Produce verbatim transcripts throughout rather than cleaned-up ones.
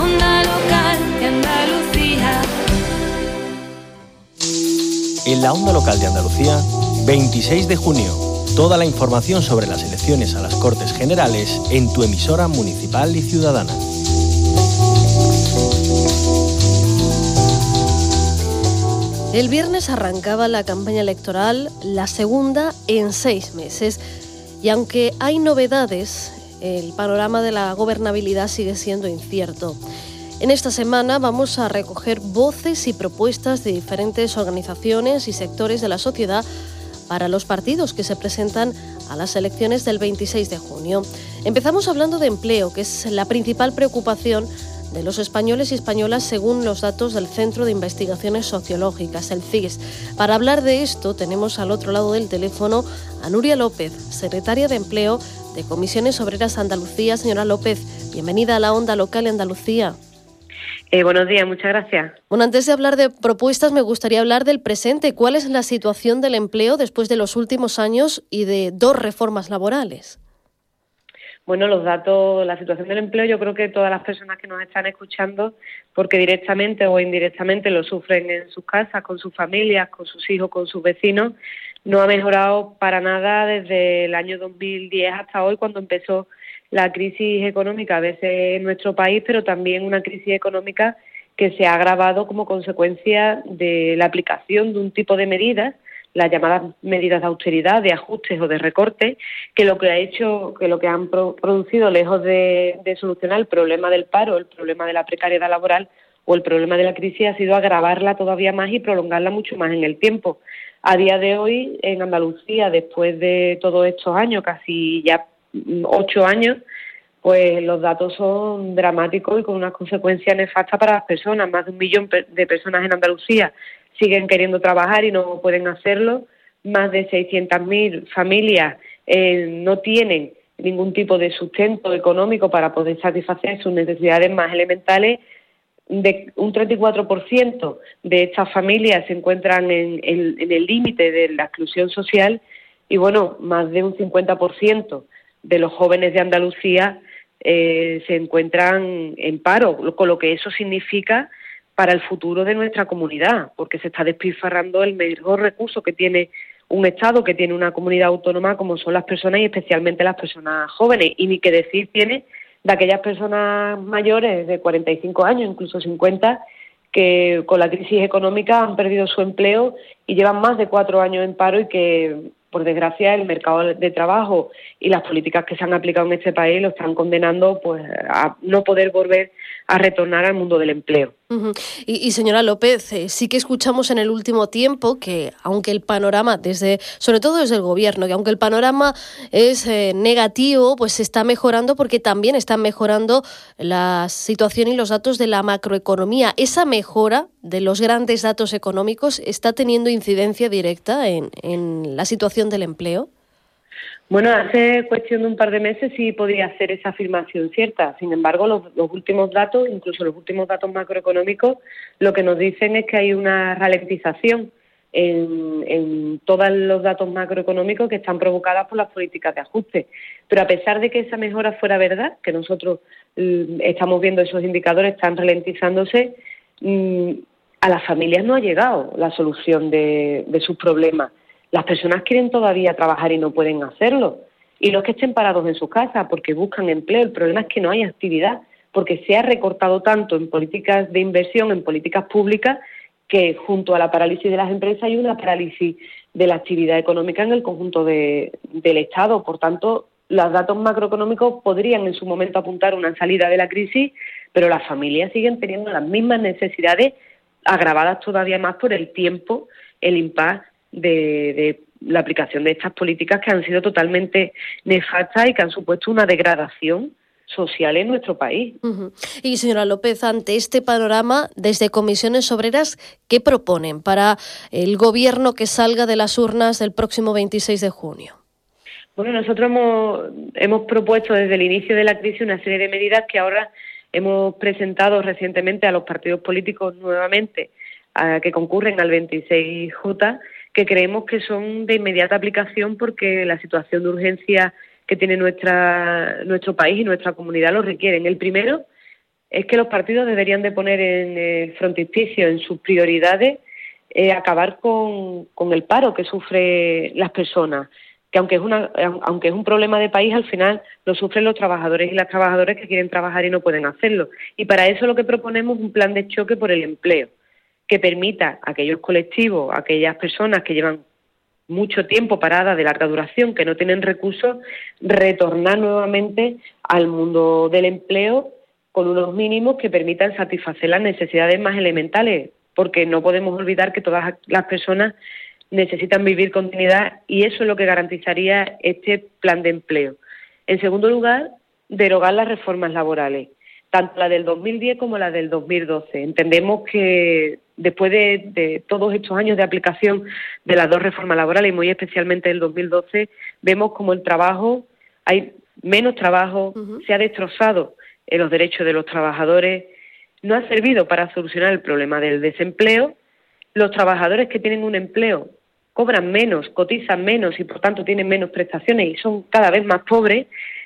onda local de Andalucía. En la onda local de Andalucía, veintiséis de junio. Toda la información sobre las elecciones a las Cortes Generales en tu emisora municipal y ciudadana. El viernes arrancaba la campaña electoral, la segunda en seis meses. Y aunque hay novedades, el panorama de la gobernabilidad sigue siendo incierto. En esta semana vamos a recoger voces y propuestas de diferentes organizaciones y sectores de la sociedad para los partidos que se presentan a las elecciones del veintiséis de junio. Empezamos hablando de empleo, que es la principal preocupación de los españoles y españolas según los datos del Centro de Investigaciones Sociológicas, el C I S. Para hablar de esto tenemos al otro lado del teléfono a Nuria López, secretaria de Empleo de Comisiones Obreras Andalucía. Señora López, bienvenida a la onda local de Andalucía. Eh, buenos días, muchas gracias. Bueno, antes de hablar de propuestas, me gustaría hablar del presente. ¿Cuál es la situación del empleo después de los últimos años y de dos reformas laborales? Bueno, los datos, la situación del empleo, yo creo que todas las personas que nos están escuchando, porque directamente o indirectamente lo sufren en sus casas, con sus familias, con sus hijos, con sus vecinos, no ha mejorado para nada desde el año dos mil diez hasta hoy, cuando empezó la crisis económica, a veces en nuestro país, pero también una crisis económica que se ha agravado como consecuencia de la aplicación de un tipo de medidas, las llamadas medidas de austeridad, de ajustes o de recortes, que lo que ha hecho, que lo que han pro- producido, lejos de, de solucionar el problema del paro, el problema de la precariedad laboral o el problema de la crisis, ha sido agravarla todavía más y prolongarla mucho más en el tiempo. A día de hoy, en Andalucía, después de todos estos años, casi ya ocho años, pues los datos son dramáticos y con unas consecuencias nefastas para las personas. Más de un millón de personas en Andalucía siguen queriendo trabajar y no pueden hacerlo. Más de seiscientas mil familias eh, no tienen ningún tipo de sustento económico para poder satisfacer sus necesidades más elementales. De un treinta y cuatro por ciento de estas familias se encuentran en, en, en el límite de la exclusión social y, bueno, más de un cincuenta por ciento de los jóvenes de Andalucía eh, se encuentran en paro, con lo que eso significa para el futuro de nuestra comunidad, porque se está despilfarrando el mejor recurso que tiene un Estado, que tiene una comunidad autónoma, como son las personas y especialmente las personas jóvenes. Y ni que decir tiene de aquellas personas mayores de cuarenta y cinco años, incluso cincuenta, que con la crisis económica han perdido su empleo y llevan más de cuatro años en paro y que, por desgracia, el mercado de trabajo y las políticas que se han aplicado en este país lo están condenando pues a no poder volver a retornar al mundo del empleo. Uh-huh. Y, y señora López, eh, sí que escuchamos en el último tiempo que, aunque el panorama, desde, sobre todo desde el gobierno, que aunque el panorama es eh, negativo, pues se está mejorando porque también están mejorando la situación y los datos de la macroeconomía. ¿Esa mejora de los grandes datos económicos está teniendo incidencia directa en, en la situación del empleo? Bueno, hace cuestión de un par de meses sí podría hacer esa afirmación cierta. Sin embargo, los, los últimos datos, incluso los últimos datos macroeconómicos, lo que nos dicen es que hay una ralentización en, en todos los datos macroeconómicos que están provocadas por las políticas de ajuste. Pero a pesar de que esa mejora fuera verdad, que nosotros mm, estamos viendo esos indicadores están ralentizándose, mm, a las familias no ha llegado la solución de, de sus problemas. Las personas quieren todavía trabajar y no pueden hacerlo. Y los que estén parados en sus casas porque buscan empleo, el problema es que no hay actividad, porque se ha recortado tanto en políticas de inversión, en políticas públicas, que junto a la parálisis de las empresas hay una parálisis de la actividad económica en el conjunto de, del Estado. Por tanto, los datos macroeconómicos podrían en su momento apuntar a una salida de la crisis, pero las familias siguen teniendo las mismas necesidades, agravadas todavía más por el tiempo, el impasse De, de la aplicación de estas políticas que han sido totalmente nefastas y que han supuesto una degradación social en nuestro país. Uh-huh. Y señora López, ante este panorama, desde Comisiones Obreras, ¿qué proponen para el gobierno que salga de las urnas el próximo veintiséis de junio? Bueno, nosotros hemos, hemos propuesto desde el inicio de la crisis una serie de medidas que ahora hemos presentado recientemente a los partidos políticos nuevamente, a, que concurren al veintiséis J, que creemos que son de inmediata aplicación porque la situación de urgencia que tiene nuestra nuestro país y nuestra comunidad lo requieren. El primero es que los partidos deberían de poner en el frontispicio, en sus prioridades, eh, acabar con, con el paro que sufren las personas, que aunque es una, aunque es un problema de país, al final lo sufren los trabajadores y las trabajadoras que quieren trabajar y no pueden hacerlo. Y para eso lo que proponemos es un plan de choque por el empleo, que permita a aquellos colectivos, a aquellas personas que llevan mucho tiempo paradas de larga duración, que no tienen recursos, retornar nuevamente al mundo del empleo con unos mínimos que permitan satisfacer las necesidades más elementales, porque no podemos olvidar que todas las personas necesitan vivir con dignidad y eso es lo que garantizaría este plan de empleo. En segundo lugar, derogar las reformas laborales, tanto la del dos mil diez como la del dos mil doce. Entendemos que después de, de todos estos años de aplicación de las dos reformas laborales, y muy especialmente el dos mil doce, vemos como el trabajo, hay menos trabajo, uh-huh. se ha destrozado en los derechos de los trabajadores, no ha servido para solucionar el problema del desempleo. Los trabajadores que tienen un empleo cobran menos, cotizan menos y por tanto tienen menos prestaciones y son cada vez más pobres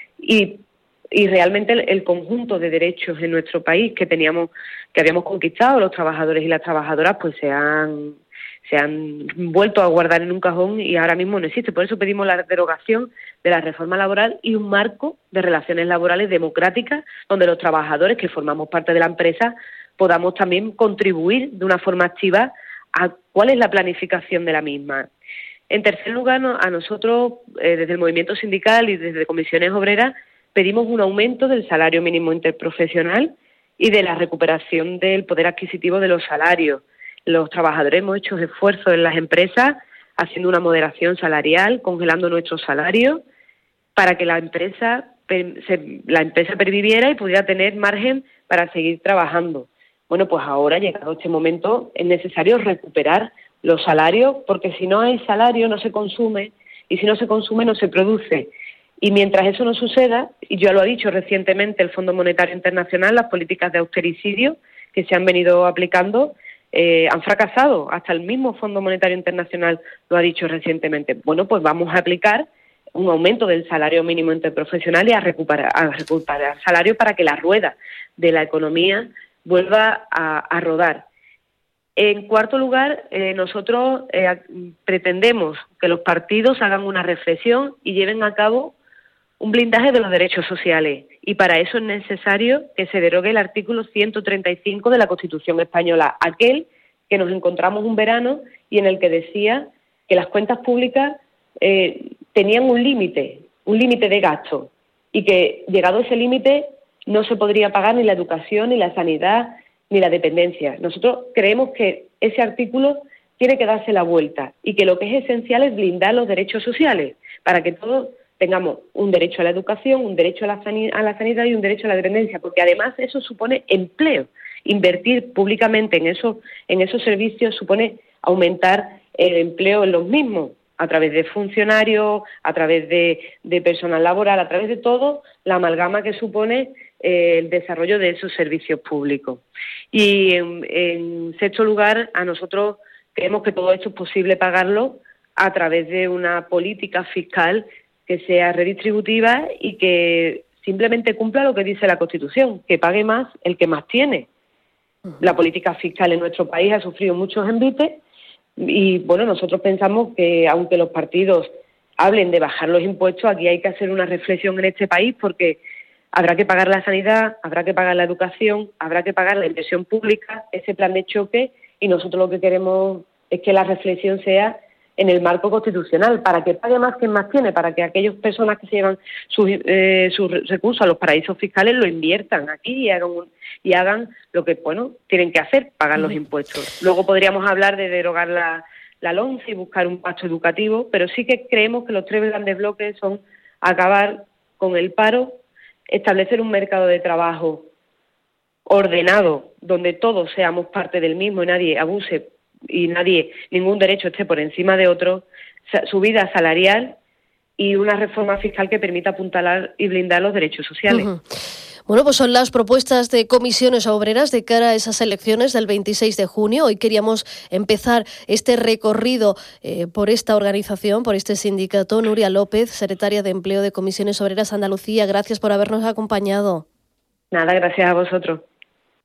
y, y realmente el, el conjunto de derechos en nuestro país que teníamos, que habíamos conquistado los trabajadores y las trabajadoras, pues se han, se han vuelto a guardar en un cajón y ahora mismo no existe. Por eso pedimos la derogación de la reforma laboral y un marco de relaciones laborales democráticas donde los trabajadores que formamos parte de la empresa podamos también contribuir de una forma activa a cuál es la planificación de la misma. En tercer lugar, a nosotros, eh, desde el movimiento sindical y desde comisiones obreras, pedimos un aumento del salario mínimo interprofesional y de la recuperación del poder adquisitivo de los salarios. Los trabajadores hemos hecho esfuerzos en las empresas haciendo una moderación salarial, congelando nuestros salarios, para que la empresa, se, la empresa perviviera y pudiera tener margen para seguir trabajando. Bueno, pues ahora, llegado este momento, es necesario recuperar los salarios, porque si no hay salario no se consume, y si no se consume no se produce. Y mientras eso no suceda, y ya lo ha dicho recientemente el Fondo Monetario Internacional, las políticas de austericidio que se han venido aplicando eh, han fracasado. Hasta el mismo Fondo Monetario Internacional lo ha dicho recientemente. Bueno, pues vamos a aplicar un aumento del salario mínimo interprofesional y a recuperar, a recuperar salario para que la rueda de la economía vuelva a, a rodar. En cuarto lugar, eh, nosotros eh, pretendemos que los partidos hagan una reflexión y lleven a cabo un blindaje de los derechos sociales y para eso es necesario que se derogue el artículo ciento treinta y cinco de la Constitución española, aquel que nos encontramos un verano y en el que decía que las cuentas públicas eh, tenían un límite, un límite de gasto y que llegado ese límite no se podría pagar ni la educación, ni la sanidad, ni la dependencia. Nosotros creemos que ese artículo tiene que darse la vuelta y que lo que es esencial es blindar los derechos sociales para que todos tengamos un derecho a la educación, un derecho a la, sanidad, a la sanidad y un derecho a la dependencia, porque además eso supone empleo. Invertir públicamente en esos, en esos servicios supone aumentar el empleo en los mismos, a través de funcionarios, a través de, de personal laboral, a través de todo, la amalgama que supone eh, el desarrollo de esos servicios públicos. Y en, en sexto lugar, a nosotros creemos que todo esto es posible pagarlo a través de una política fiscal que sea redistributiva y que simplemente cumpla lo que dice la Constitución, que pague más el que más tiene. La política fiscal en nuestro país ha sufrido muchos envites y, bueno, nosotros pensamos que aunque los partidos hablen de bajar los impuestos, aquí hay que hacer una reflexión en este país porque habrá que pagar la sanidad, habrá que pagar la educación, habrá que pagar la inversión pública, ese plan de choque, y nosotros lo que queremos es que la reflexión sea en el marco constitucional, para que pague más quien más tiene, para que aquellas personas que se llevan sus, eh, sus recursos a los paraísos fiscales lo inviertan aquí y hagan, un, y hagan lo que bueno tienen que hacer, pagar los impuestos. Luego podríamos hablar de derogar la, la LOMCE y buscar un pacto educativo, pero sí que creemos que los tres grandes bloques son acabar con el paro, establecer un mercado de trabajo ordenado, donde todos seamos parte del mismo y nadie abuse y nadie, ningún derecho esté por encima de otro, subida salarial y una reforma fiscal que permita apuntalar y blindar los derechos sociales. Uh-huh. Bueno, pues son las propuestas de comisiones obreras de cara a esas elecciones del veintiséis de junio. Hoy queríamos empezar este recorrido eh, por esta organización, por este sindicato. Nuria López, secretaria de Empleo de Comisiones Obreras Andalucía, gracias por habernos acompañado. Nada, gracias a vosotros.